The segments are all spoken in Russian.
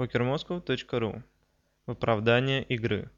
pokermoscow.ru. В оправдание игры.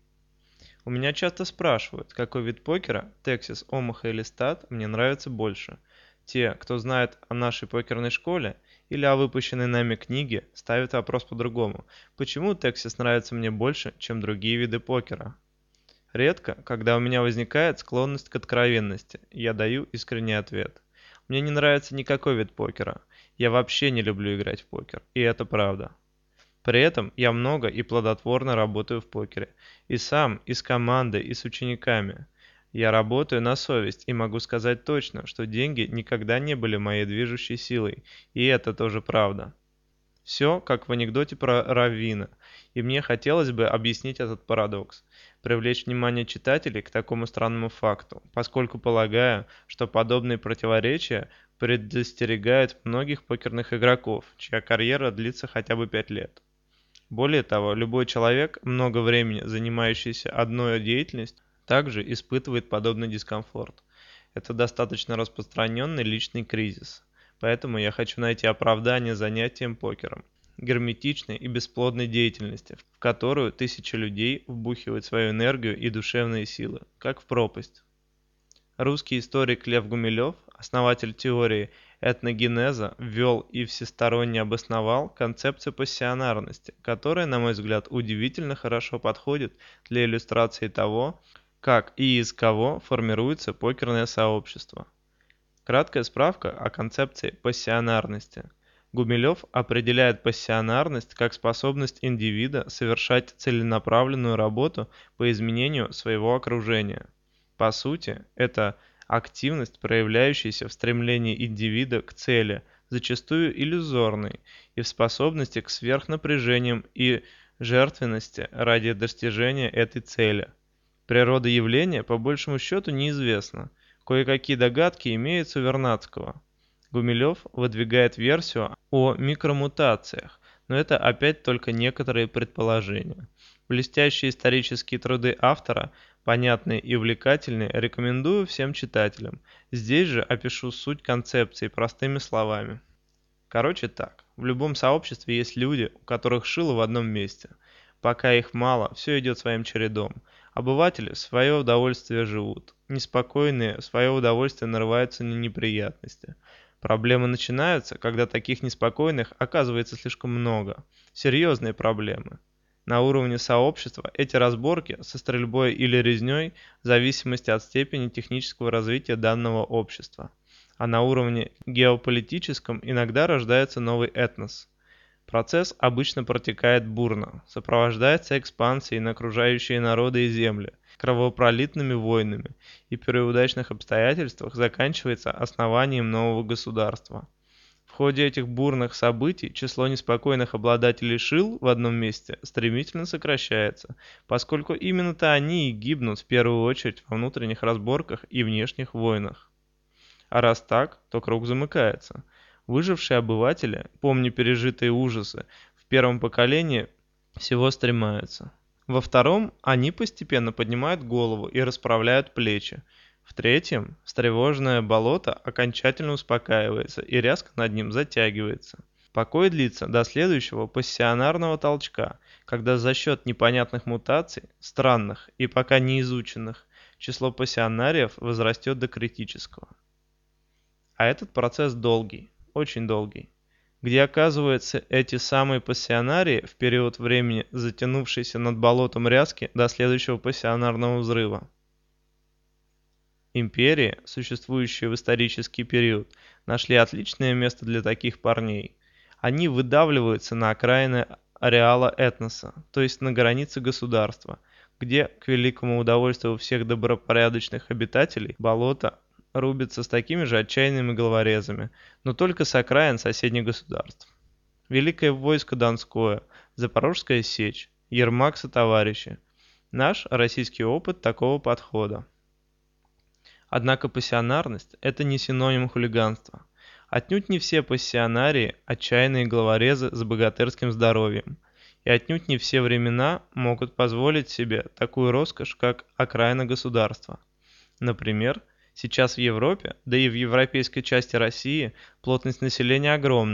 У меня часто спрашивают, какой вид покера, Texas, Omaha или Stat, мне нравится больше. Те, кто знает о нашей покерной школе или о выпущенной нами книге, ставят вопрос по-другому. Почему Texas нравится мне больше, чем другие виды покера? Редко, когда у меня возникает склонность к откровенности, я даю искренний ответ. Мне не нравится никакой вид покера. Я вообще не люблю играть в покер, и это правда. При этом я много и плодотворно работаю в покере. И сам, и с командой, и с учениками. Я работаю на совесть и могу сказать точно, что деньги никогда не были моей движущей силой. И это тоже правда. Все, как в анекдоте про Раввина. И мне хотелось бы объяснить этот парадокс. Привлечь внимание читателей к такому странному факту, поскольку полагаю, что подобные противоречия предостерегают многих покерных игроков, чья карьера длится хотя бы 5 лет. Более того, любой человек, много времени занимающийся одной деятельностью, также испытывает подобный дискомфорт. Это достаточно распространенный личный кризис. Поэтому я хочу найти оправдание занятием покером, герметичной и бесплодной деятельности, в которую тысячи людей вбухивают свою энергию и душевные силы, как в пропасть. Русский историк Лев Гумилев, основатель теории этногенеза, ввел и всесторонне обосновал концепцию пассионарности, которая, на мой взгляд, удивительно хорошо подходит для иллюстрации того, как и из кого формируется покерное сообщество. Краткая справка о концепции пассионарности. Гумилев определяет пассионарность как способность индивида совершать целенаправленную работу по изменению своего окружения. По сути, это активность, проявляющаяся в стремлении индивида к цели, зачастую иллюзорной, и в способности к сверхнапряжениям и жертвенности ради достижения этой цели. Природа явления по большему счету неизвестна. Кое-какие догадки имеются у Вернадского. Гумилев выдвигает версию о микромутациях, но это опять только некоторые предположения. Блестящие исторические труды автора, понятные и увлекательные, рекомендую всем читателям. Здесь же опишу суть концепции простыми словами. Короче так, в любом сообществе есть люди, у которых шило в одном месте. Пока их мало, все идет своим чередом. Обыватели в свое удовольствие живут. Неспокойные в свое удовольствие нарываются на неприятности. Проблемы начинаются, когда таких неспокойных оказывается слишком много. Серьезные проблемы. На уровне сообщества эти разборки со стрельбой или резней в зависимости от степени технического развития данного общества. А на уровне геополитическом иногда рождается новый этнос. Процесс обычно протекает бурно, сопровождается экспансией на окружающие народы и земли, кровопролитными войнами и при удачных обстоятельствах заканчивается основанием нового государства. В ходе этих бурных событий число неспокойных обладателей шил в одном месте стремительно сокращается, поскольку именно-то они и гибнут в первую очередь во внутренних разборках и внешних войнах. А раз так, то круг замыкается. Выжившие обыватели, помня пережитые ужасы, в первом поколении всего стремаются. Во втором они постепенно поднимают голову и расправляют плечи. В третьем встревоженное болото окончательно успокаивается и ряска над ним затягивается. Покой длится до следующего пассионарного толчка, когда за счет непонятных мутаций, странных и пока не изученных, число пассионариев возрастет до критического. А этот процесс долгий, очень долгий. Где оказываются эти самые пассионарии в период времени, затянувшийся над болотом ряски до следующего пассионарного взрыва? Империи, существующие в исторический период, нашли отличное место для таких парней. Они выдавливаются на окраины ареала этноса, то есть на границе государства, где, к великому удовольствию всех добропорядочных обитателей, болото рубится с такими же отчаянными головорезами, но только с окраин соседних государств. Великое войско Донское, Запорожская сечь, Ермак сотоварищи. Наш российский опыт такого подхода. Однако пассионарность – это не синоним хулиганства. Отнюдь не все пассионарии – отчаянные головорезы с богатырским здоровьем. И отнюдь не все времена могут позволить себе такую роскошь, как окраина государства. Например, сейчас в Европе, да и в европейской части России, плотность населения огромная.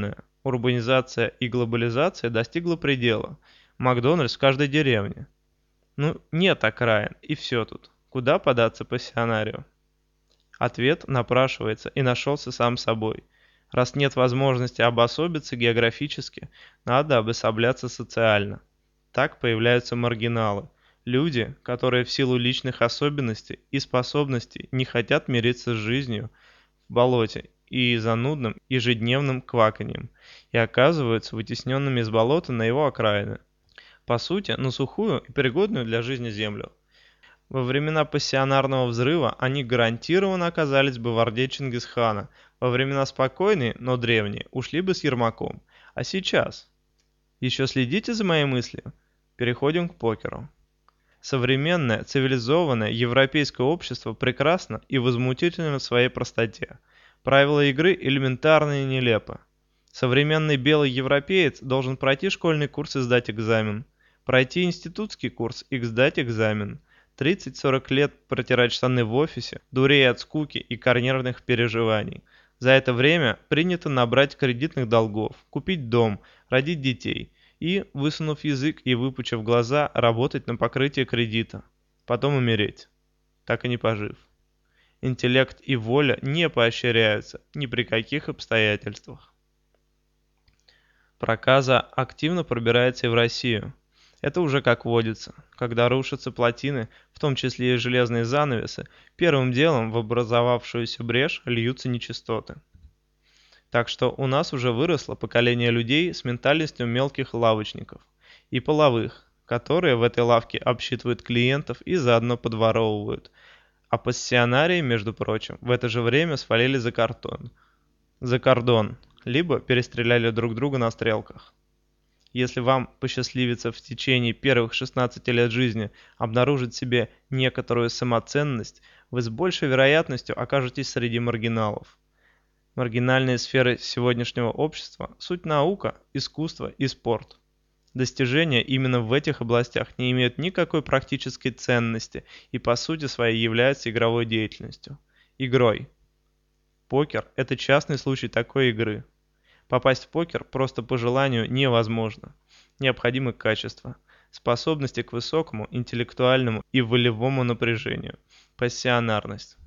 урбанизация и глобализация достигла предела. Макдональдс в каждой деревне. Ну, нет окраин, и все тут. Куда податься пассионарию? Ответ напрашивается и нашелся сам собой. Раз нет возможности обособиться географически, надо обособляться социально. Так появляются маргиналы. Люди, которые в силу личных особенностей и способностей не хотят мириться с жизнью в болоте и занудным ежедневным кваканьем, и оказываются вытесненными из болота на его окраины. По сути, на сухую и пригодную для жизни землю. Во времена пассионарного взрыва они гарантированно оказались бы в орде Чингисхана, во времена спокойные, но древние, ушли бы с Ермаком. А сейчас? Еще следите за моей мыслью? Переходим к покеру. Современное, цивилизованное европейское общество прекрасно и возмутительно в своей простоте. Правила игры элементарны и нелепы. Современный белый европеец должен пройти школьный курс и сдать экзамен. Пройти институтский курс и сдать экзамен. 30-40 лет протирать штаны в офисе, дурея от скуки и карьерных переживаний. За это время принято набрать кредитных долгов, купить дом, родить детей и, высунув язык и выпучив глаза, работать на покрытие кредита. Потом умереть, так и не пожив. Интеллект и воля не поощряются ни при каких обстоятельствах. Проказа активно пробирается и в Россию. Это уже как водится. Когда рушатся плотины, в том числе и железные занавесы, первым делом в образовавшуюся брешь льются нечистоты. Так что у нас уже выросло поколение людей с ментальностью мелких лавочников и половых, которые в этой лавке обсчитывают клиентов и заодно подворовывают. А пассионарии, между прочим, в это же время свалили за кордон, либо перестреляли друг друга на стрелках. Если вам посчастливится в течение первых 16 лет жизни обнаружить в себе некоторую самоценность, вы с большей вероятностью окажетесь среди маргиналов. Маргинальные сферы сегодняшнего общества – суть наука, искусство и спорт. Достижения именно в этих областях не имеют никакой практической ценности и по сути своей являются игровой деятельностью. Игрой. Покер – это частный случай такой игры. Попасть в покер просто по желанию невозможно. Необходимы качества, способности к высокому интеллектуальному и волевому напряжению, пассионарность.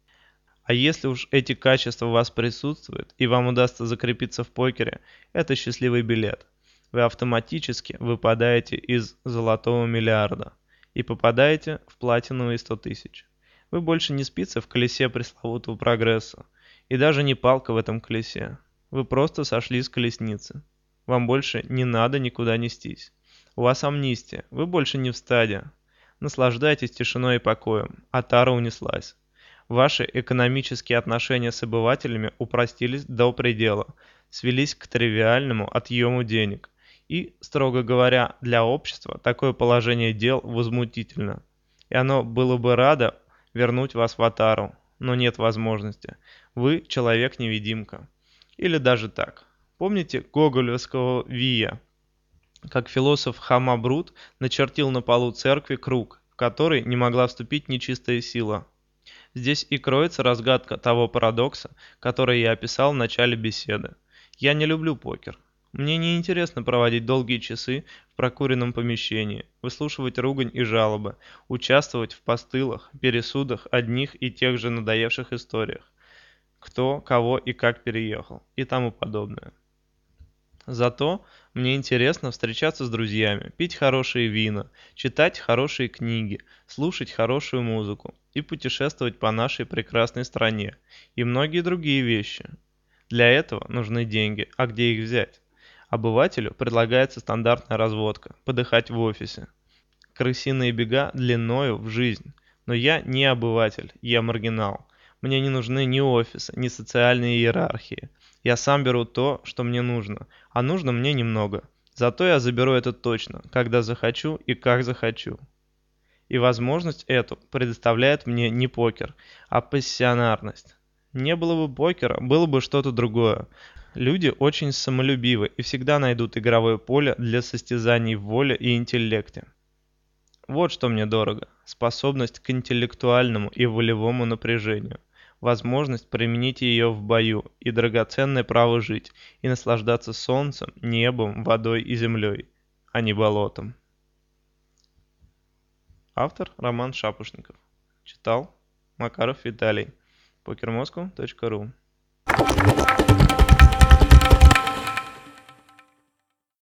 А если уж эти качества у вас присутствуют и вам удастся закрепиться в покере, это счастливый билет. Вы автоматически выпадаете из золотого миллиарда и попадаете в платиновые 100 тысяч. Вы больше не спицы в колесе пресловутого прогресса, и даже не палка в этом колесе. Вы просто сошли с колесницы. Вам больше не надо никуда нестись. У вас амнистия, вы больше не в стаде. Наслаждайтесь тишиной и покоем, а тара унеслась. Ваши экономические отношения с обывателями упростились до предела, свелись к тривиальному отъему денег. И, строго говоря, для общества такое положение дел возмутительно. И оно было бы радо вернуть вас в Атару, но нет возможности. Вы человек-невидимка. Или даже так. Помните гоголевского Вия? Как философ Хамабрут начертил на полу церкви круг, в который не могла вступить нечистая сила. Здесь и кроется разгадка того парадокса, который я описал в начале беседы. Я не люблю покер. Мне не интересно проводить долгие часы в прокуренном помещении, выслушивать ругань и жалобы, участвовать в постылах, пересудах одних и тех же надоевших историях. Кто, кого и как переехал и тому подобное. Зато мне интересно встречаться с друзьями, пить хорошие вина, читать хорошие книги, слушать хорошую музыку и путешествовать по нашей прекрасной стране и многие другие вещи. Для этого нужны деньги, а где их взять? Обывателю предлагается стандартная разводка, подыхать в офисе. Крысиные бега длиною в жизнь. Но я не обыватель, я маргинал. Мне не нужны ни офисы, ни социальные иерархии. Я сам беру то, что мне нужно, а нужно мне немного. Зато я заберу это точно, когда захочу и как захочу. И возможность эту предоставляет мне не покер, а пассионарность. Не было бы покера, было бы что-то другое. Люди очень самолюбивы и всегда найдут игровое поле для состязаний в воле и интеллекте. Вот что мне дорого – способность к интеллектуальному и волевому напряжению. возможность применить ее в бою и драгоценное право жить и наслаждаться солнцем, небом, водой и землей, а не болотом. Автор Роман Шапошников. Читал Макаров Виталий. pokermoscow.ru